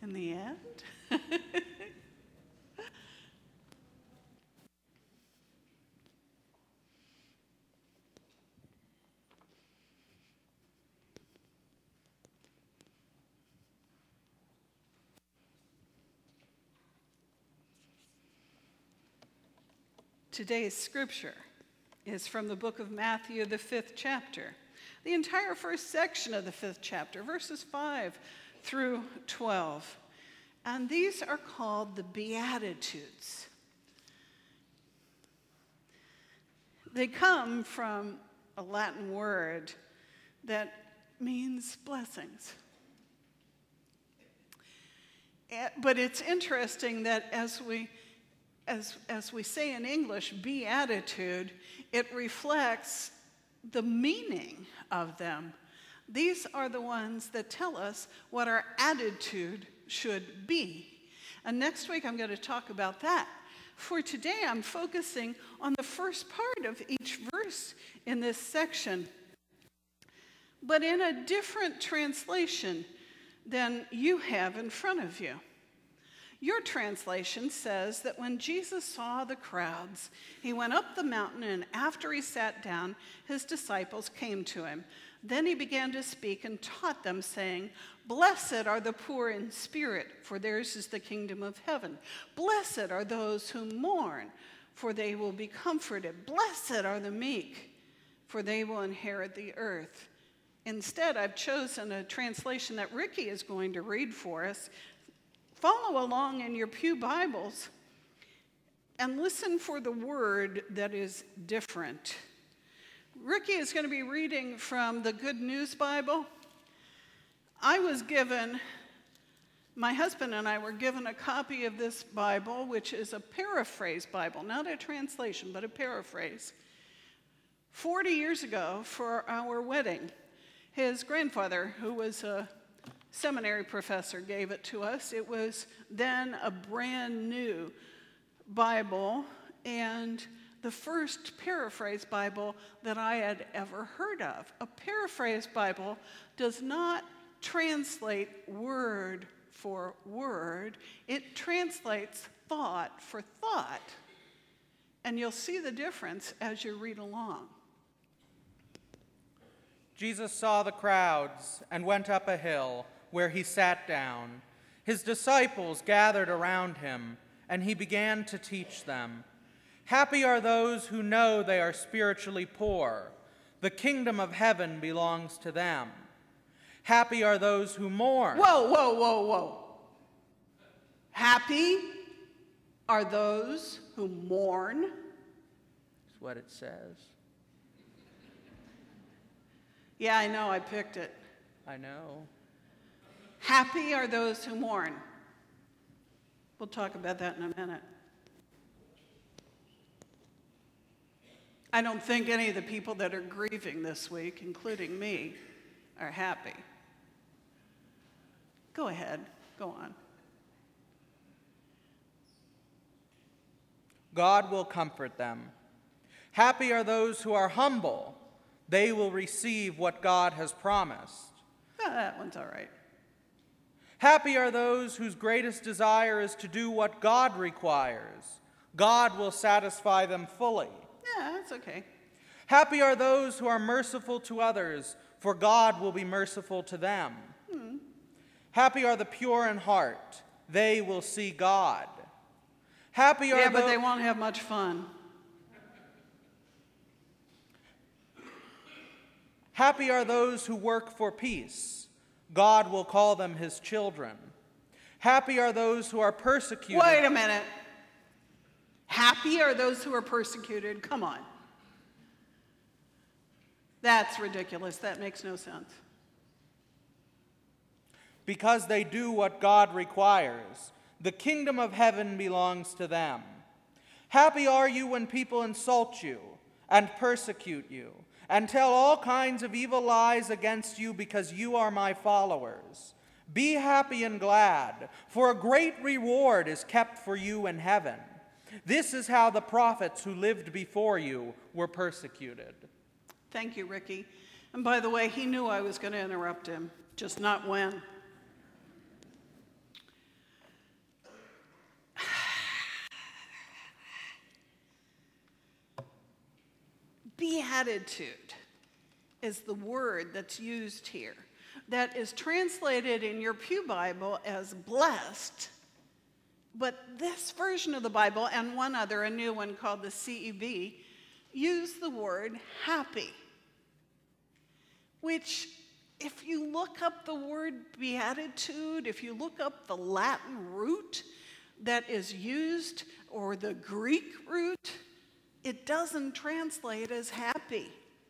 in the end. Today's scripture is from the book of Matthew, the 5th chapter. The entire first section of the 5th chapter, verses 5 through 12. And these are called the Beatitudes. They come from a Latin word that means blessings. But it's interesting that as we say in English, beatitude, it reflects the meaning of them. These are the ones that tell us what our attitude should be. And next week I'm going to talk about that. For today I'm focusing on the first part of each verse in this section, but in a different translation than you have in front of you. Your translation says that when Jesus saw the crowds, he went up the mountain, and after he sat down, his disciples came to him. Then he began to speak and taught them, saying, "Blessed are the poor in spirit, for theirs is the kingdom of heaven. Blessed are those who mourn, for they will be comforted. Blessed are the meek, for they will inherit the earth." Instead, I've chosen a translation that Ricky is going to read for us. Follow along in your pew Bibles and listen for the word that is different. Ricky is going to be reading from the Good News Bible. My husband and I were given a copy of this Bible, which is a paraphrase Bible, not a translation, but a paraphrase. 40 years ago, for our wedding, his grandfather, who was a seminary professor, gave it to us. It was then a brand new Bible, and the first paraphrase Bible that I had ever heard of. A paraphrase Bible does not translate word for word. It translates thought for thought. And you'll see the difference as you read along. Jesus saw the crowds and went up a hill, where he sat down. His disciples gathered around him, and he began to teach them. Happy are those who know they are spiritually poor. The kingdom of heaven belongs to them. Happy are those who mourn. Whoa. Happy are those who mourn. That's what it says. Yeah, I know, I picked it. I know. Happy are those who mourn. We'll talk about that in a minute. I don't think any of the people that are grieving this week, including me, are happy. Go ahead, go on. God will comfort them. Happy are those who are humble. They will receive what God has promised. That one's all right. Happy are those whose greatest desire is to do what God requires. God will satisfy them fully. Yeah, that's okay. Happy are those who are merciful to others, for God will be merciful to them. Happy are the pure in heart. They will see God. Happy are but they won't have much fun. Happy are those who work for peace. God will call them his children. Happy are those who are persecuted. Wait a minute. Happy are those who are persecuted? Come on. That's ridiculous. That makes no sense. Because they do what God requires. The kingdom of heaven belongs to them. Happy are you when people insult you and persecute you and tell all kinds of evil lies against you because you are my followers. Be happy and glad, for a great reward is kept for you in heaven. This is how the prophets who lived before you were persecuted. Thank you, Ricky. And by the way, he knew I was going to interrupt him, just not when. beatitude is the word that's used here, that is translated in your Pew Bible as blessed. But this version of the Bible and one other, a new one called the CEB, use the word happy, which, if you look up the word beatitude, if you look up the Latin root that is used, or the Greek root, it doesn't translate as happy.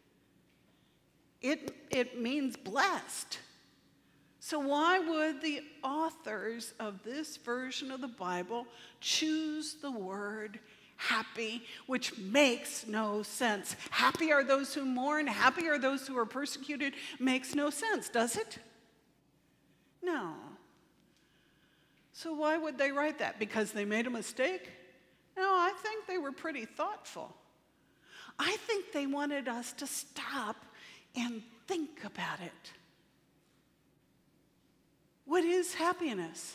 It means blessed. So why would the authors of this version of the Bible choose the word happy, which makes no sense? Happy are those who mourn, happy are those who are persecuted. Makes no sense, does it? No. So why would they write that? Because they made a mistake? No, I think they were pretty thoughtful. I think they wanted us to stop and think about it. What is happiness?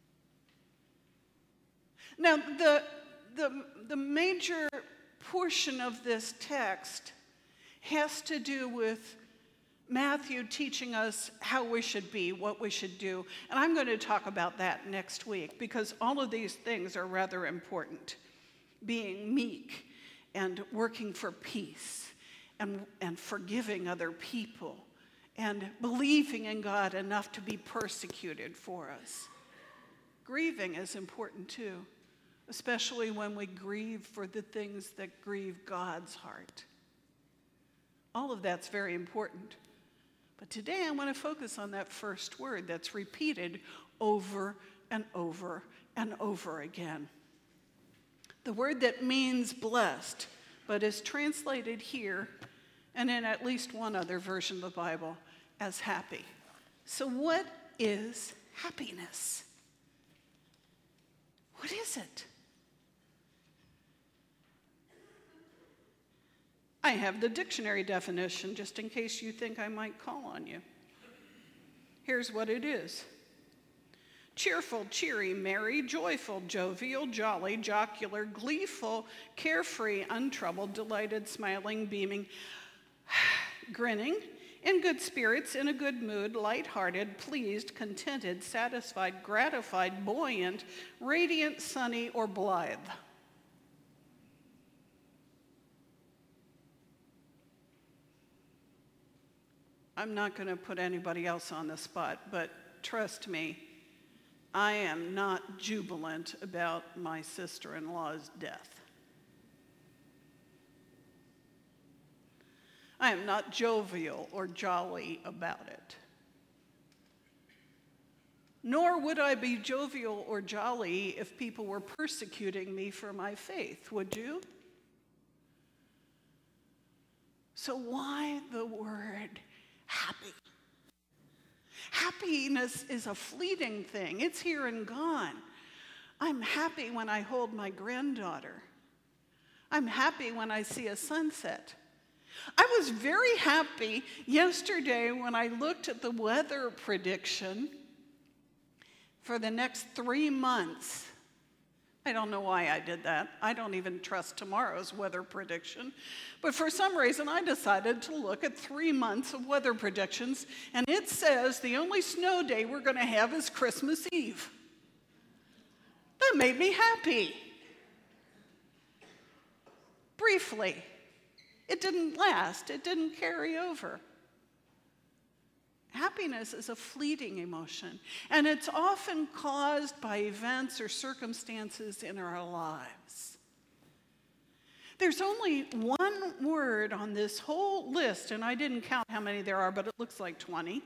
Now, the major portion of this text has to do with Matthew teaching us how we should be, what we should do. And I'm going to talk about that next week, because all of these things are rather important. Being meek and working for peace and forgiving other people and believing in God enough to be persecuted for us. Grieving is important too, especially when we grieve for the things that grieve God's heart. All of that's very important. But today I want to focus on that first word that's repeated over and over and over again. The word that means blessed, but is translated here and in at least one other version of the Bible as happy. So what is happiness? What is it? I have the dictionary definition, just in case you think I might call on you. Here's what it is. Cheerful, cheery, merry, joyful, jovial, jolly, jocular, gleeful, carefree, untroubled, delighted, smiling, beaming, grinning, in good spirits, in a good mood, lighthearted, pleased, contented, satisfied, gratified, buoyant, radiant, sunny, or blithe. I'm not going to put anybody else on the spot, but trust me, I am not jubilant about my sister-in-law's death. I am not jovial or jolly about it. Nor would I be jovial or jolly if people were persecuting me for my faith, would you? So why the word happy? Happiness is a fleeting thing. It's here and gone. I'm happy when I hold my granddaughter. I'm happy when I see a sunset. I was very happy yesterday when I looked at the weather prediction for the next 3 months. I don't know why I did that. I don't even trust tomorrow's weather prediction. But for some reason, I decided to look at 3 months of weather predictions, and it says the only snow day we're going to have is Christmas Eve. That made me happy. Briefly. It didn't last. It didn't carry over. Happiness is a fleeting emotion, and it's often caused by events or circumstances in our lives. There's only one word on this whole list, and I didn't count how many there are, but it looks like 20,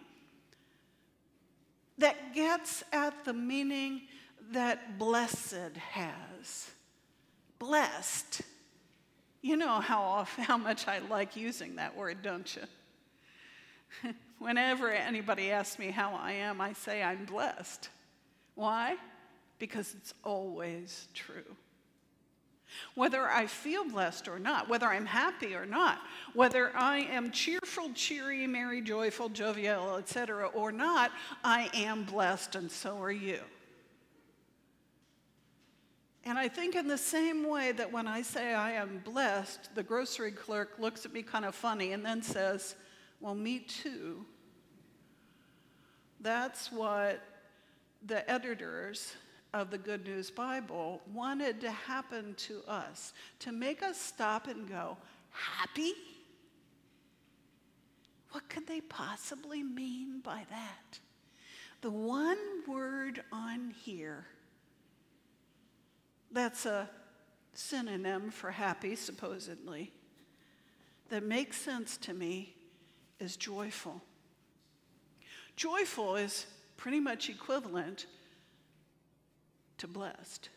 that gets at the meaning that blessed has. Blessed. You know how much I like using that word, don't you? Whenever anybody asks me how I am, I say I'm blessed. Why? Because it's always true. Whether I feel blessed or not, whether I'm happy or not, whether I am cheerful, cheery, merry, joyful, jovial, etc. or not, I am blessed, and so are you. And I think in the same way that when I say I am blessed, the grocery clerk looks at me kind of funny and then says, well, me too. That's what the editors of the Good News Bible wanted to happen to us, to make us stop and go, happy? What could they possibly mean by that? The one word on here that's a synonym for happy, supposedly, that makes sense to me is joyful. Joyful is pretty much equivalent to blessed,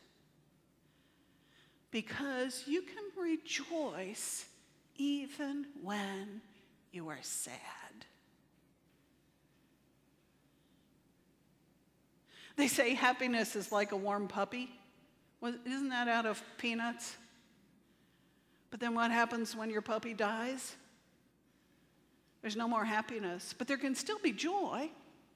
because you can rejoice even when you are sad. They say happiness is like a warm puppy. Well, isn't that out of Peanuts? But then what happens when your puppy dies? There's no more happiness, but there can still be joy.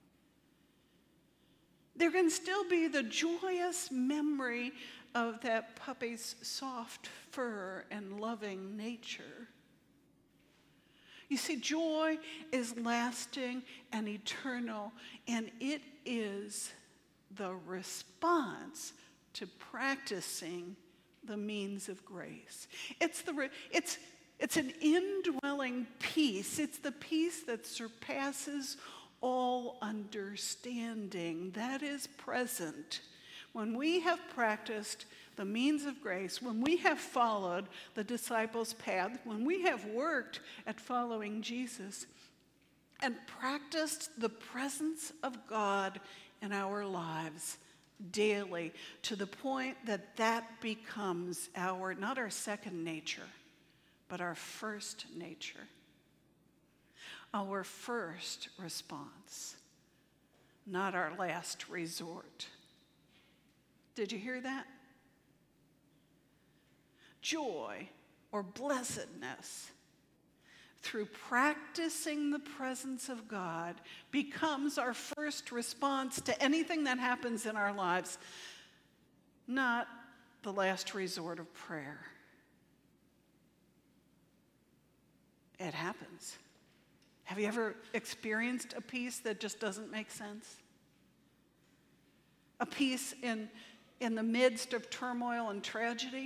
There can still be the joyous memory of that puppy's soft fur and loving nature. You see, joy is lasting and eternal, and it is the response to practicing the means of grace. It's an indwelling peace. It's the peace that surpasses all understanding. That is present when we have practiced the means of grace, when we have followed the disciples' path, when we have worked at following Jesus and practiced the presence of God in our lives daily, to the point that that becomes not our second nature, but our first nature, our first response, not our last resort. Did you hear that? Joy or blessedness through practicing the presence of God becomes our first response to anything that happens in our lives, not the last resort of prayer. It happens. Have you ever experienced a peace that just doesn't make sense? A peace in the midst of turmoil and tragedy?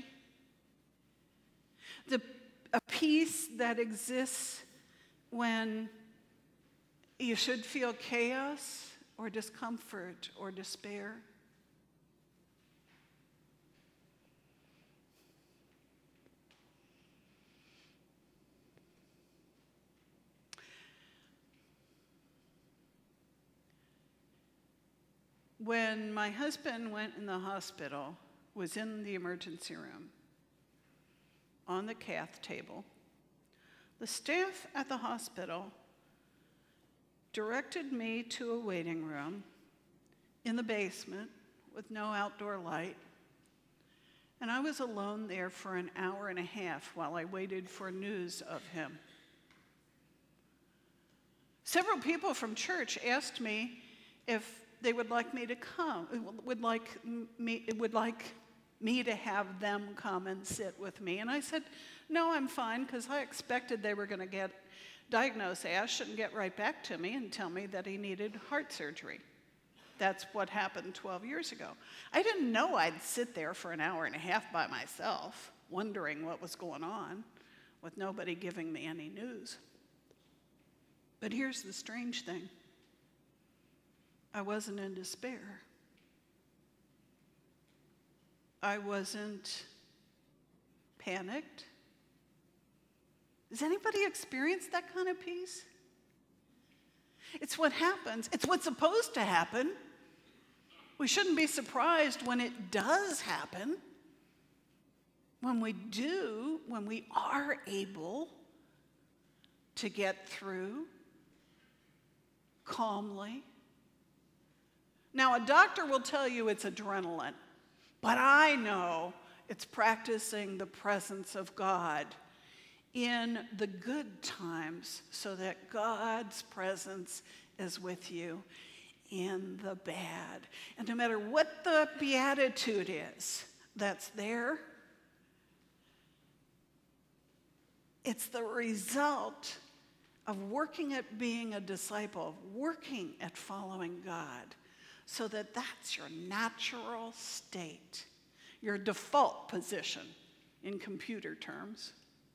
A peace that exists when you should feel chaos or discomfort or despair? When my husband went in the hospital, was in the emergency room, on the cath table, the staff at the hospital directed me to a waiting room in the basement with no outdoor light, and I was alone there for an hour and a half while I waited for news of him. Several people from church asked me if they would like me to come, would like me to have them come and sit with me. And I said, no, I'm fine, because I expected they were going to diagnose Ash and get right back to me and tell me that he needed heart surgery. That's what happened 12 years ago. I didn't know I'd sit there for an hour and a half by myself, wondering what was going on, with nobody giving me any news. But here's the strange thing. I wasn't in despair. I wasn't panicked. Does anybody experience that kind of peace? It's what happens. It's what's supposed to happen. We shouldn't be surprised when it does happen. When we are able to get through calmly. Now, a doctor will tell you it's adrenaline, but I know it's practicing the presence of God in the good times so that God's presence is with you in the bad. And no matter what the beatitude is, that's there. It's the result of working at being a disciple, of working at following God, so that that's your natural state, your default position in computer terms.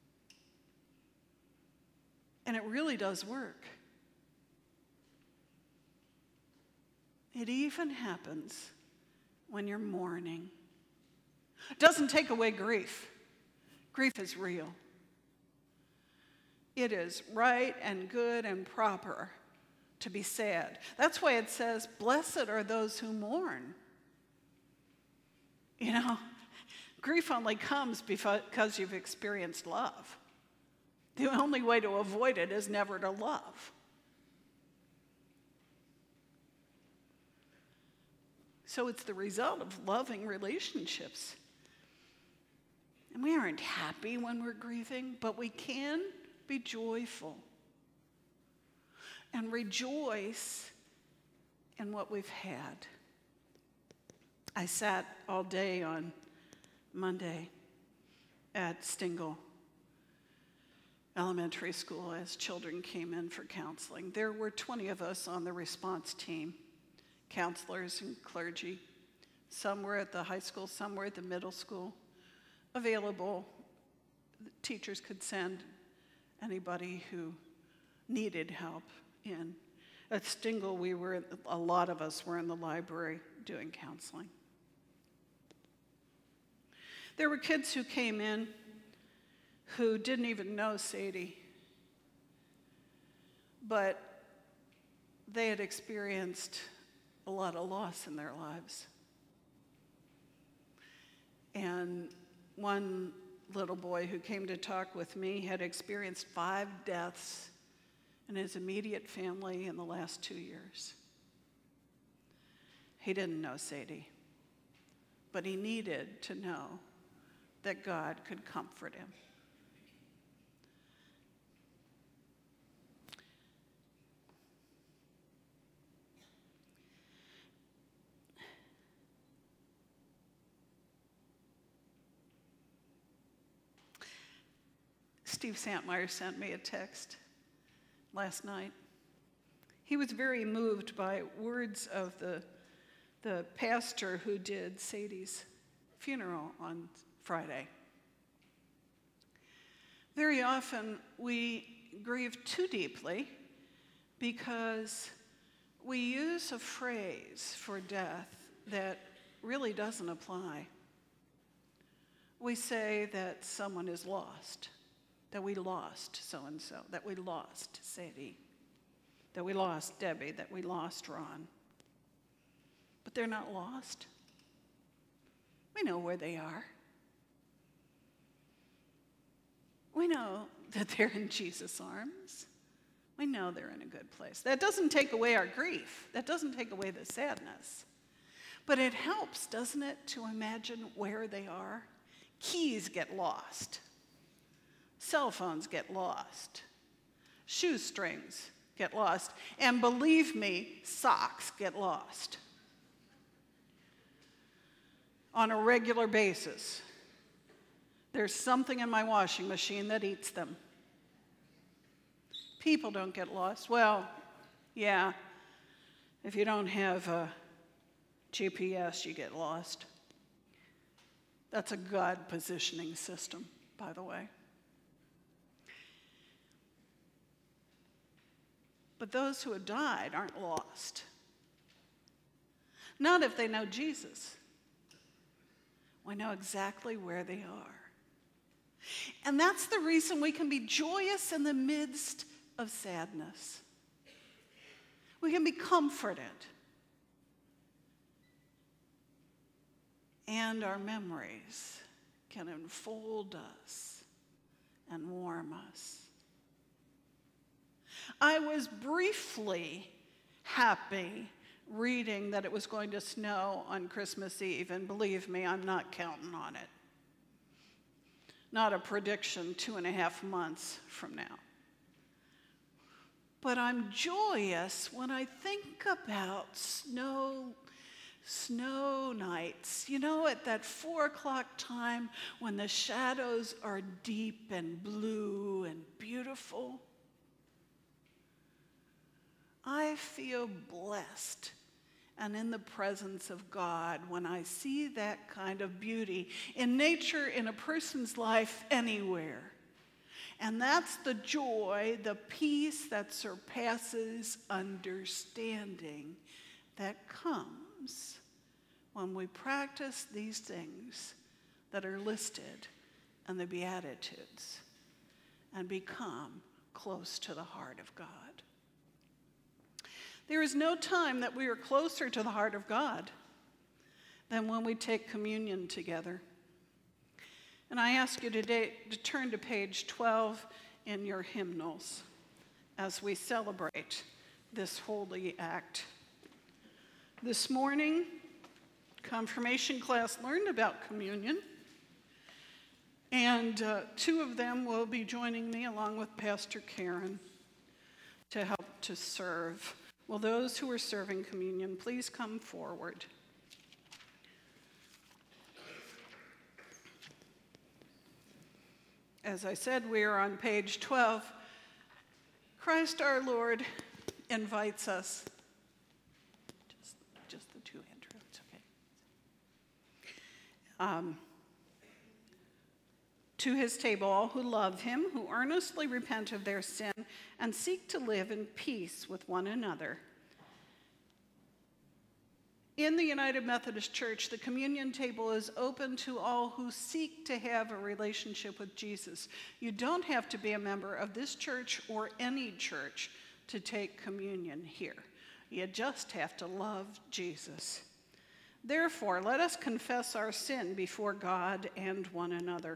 And it really does work. It even happens when you're mourning. It doesn't take away grief. Grief is real. It is right and good and proper to be sad. That's why it says, blessed are those who mourn. You know, grief only comes because you've experienced love. The only way to avoid it is never to love. So it's the result of loving relationships. And we aren't happy when we're grieving, but we can be joyful and rejoice in what we've had. I sat all day on Monday at Stingle Elementary School as children came in for counseling. There were 20 of us on the response team, counselors and clergy. Some were at the high school, some were at the middle school. Available, teachers could send anybody who needed help in. At Stingle, a lot of us were in the library doing counseling. There were kids who came in who didn't even know Sadie, but they had experienced a lot of loss in their lives. And one little boy who came to talk with me had experienced 5 deaths in his immediate family in the last 2 years. He didn't know Sadie, but he needed to know that God could comfort him. Steve Santmeyer sent me a text last night. He was very moved by words of the pastor who did Sadie's funeral on Friday. Very often we grieve too deeply because we use a phrase for death that really doesn't apply. We say that someone is lost, that we lost so-and-so, that we lost Sadie, that we lost Debbie, that we lost Ron. But they're not lost. We know where they are. We know that they're in Jesus' arms. We know they're in a good place. That doesn't take away our grief. That doesn't take away the sadness. But it helps, doesn't it, to imagine where they are? Keys get lost. Cell phones get lost. Shoestrings get lost. And believe me, socks get lost on a regular basis. There's something in my washing machine that eats them. People don't get lost. Well, yeah, if you don't have a GPS, you get lost. That's a God positioning system, by the way. But those who have died aren't lost. Not if they know Jesus. We know exactly where they are. And that's the reason we can be joyous in the midst of sadness. We can be comforted. And our memories can enfold us and warm us. I was briefly happy reading that it was going to snow on Christmas Eve, and believe me, I'm not counting on it. Not a prediction 2.5 months from now. But I'm joyous when I think about snow snow nights, at that 4 o'clock time when the shadows are deep and blue and beautiful. I feel blessed and in the presence of God when I see that kind of beauty in nature, in a person's life, anywhere. And that's the joy, the peace that surpasses understanding that comes when we practice these things that are listed in the Beatitudes and become close to the heart of God. There is no time that we are closer to the heart of God than when we take communion together. And I ask you today to turn to page 12 in your hymnals as we celebrate this holy act. This morning, confirmation class learned about communion, and 2 of them will be joining me along with Pastor Karen to help to serve. Will those who are serving communion please come forward? As I said, we are on page 12. Christ our Lord invites us. Just the 2 Andrews, okay. To his table, all who love him, who earnestly repent of their sin and seek to live in peace with one another. In the United Methodist Church, the communion table is open to all who seek to have a relationship with Jesus. You don't have to be a member of this church or any church to take communion here. You just have to love Jesus. Therefore, let us confess our sin before God and one another.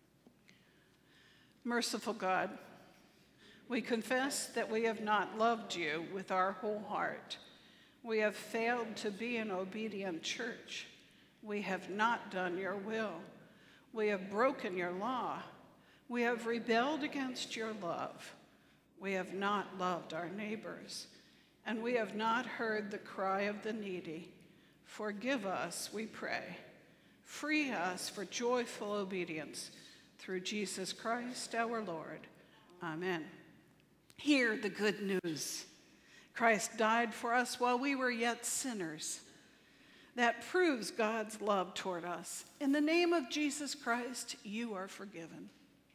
Merciful God, we confess that we have not loved you with our whole heart. We have failed to be an obedient church. We have not done your will. We have broken your law. We have rebelled against your love. We have not loved our neighbors, and we have not heard the cry of the needy. Forgive us, we pray. Free us for joyful obedience through Jesus Christ our Lord. Amen. Hear the good news. Christ died for us while we were yet sinners. That proves God's love toward us. In the name of Jesus Christ, you are forgiven.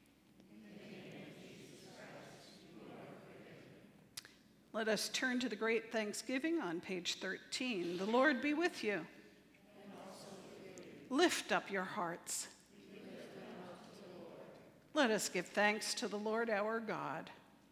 Let us turn to the great Thanksgiving on page 13. The Lord be with you. Lift up your hearts. Let us give thanks to the Lord our God.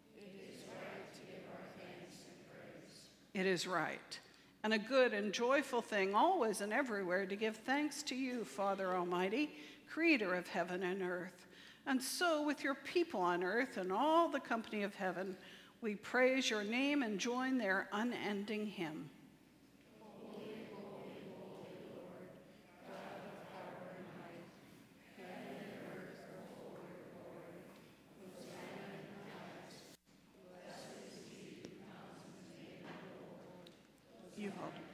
It is right and a good and joyful thing always and everywhere to give thanks to you, Father Almighty, creator of heaven and earth. And so with your people on earth and all the company of heaven, we praise your name and join their unending hymn. Holy, holy, holy Lord, God of power and might, heaven and earth are full of your glory. Hosanna in the highest. Blessed is he who comes in the name of the Lord. You hold it.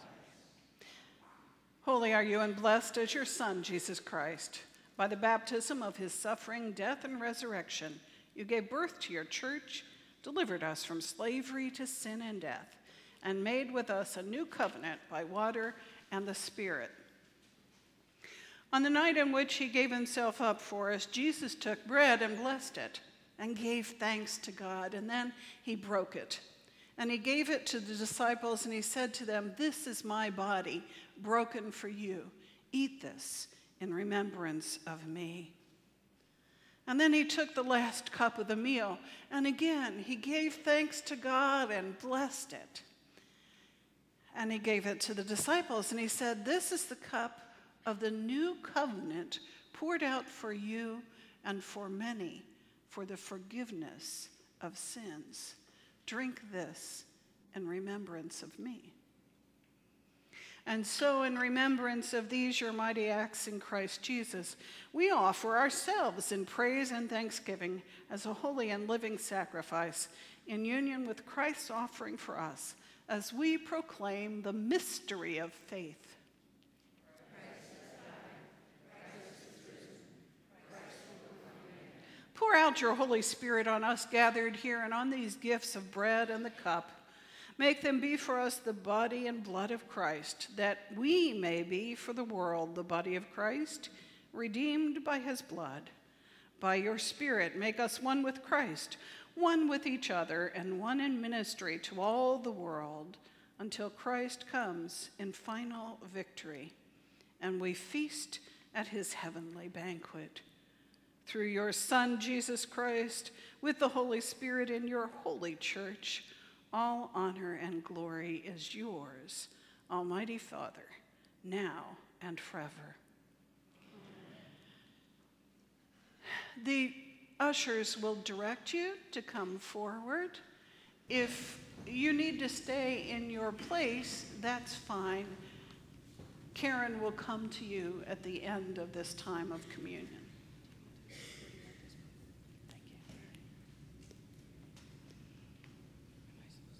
Holy are you and blessed is your Son, Jesus Christ. By the baptism of his suffering, death, and resurrection, you gave birth to your church, delivered us from slavery to sin and death, and made with us a new covenant by water and the Spirit. On the night in which he gave himself up for us, Jesus took bread and blessed it and gave thanks to God, and then he broke it. And he gave it to the disciples, and he said to them, "This is my body, broken for you. Eat this in remembrance of me." And then he took the last cup of the meal, and again he gave thanks to God and blessed it. And he gave it to the disciples, and he said, "This is the cup of the new covenant poured out for you and for many for the forgiveness of sins. Drink this in remembrance of me." And so, in remembrance of these your mighty acts in Christ Jesus, we offer ourselves in praise and thanksgiving as a holy and living sacrifice in union with Christ's offering for us, as we proclaim the mystery of faith. Pour out your Holy Spirit on us gathered here and on these gifts of bread and the cup. Make them be for us the body and blood of Christ, that we may be for the world the body of Christ, redeemed by his blood. By your Spirit, make us one with Christ, one with each other, and one in ministry to all the world, until Christ comes in final victory, and we feast at his heavenly banquet. Through your Son, Jesus Christ, with the Holy Spirit in your holy church, all honor and glory is yours, Almighty Father, now and forever. The ushers will direct you to come forward. If you need to stay in your place, that's fine. Karen will come to you at the end of this time of communion.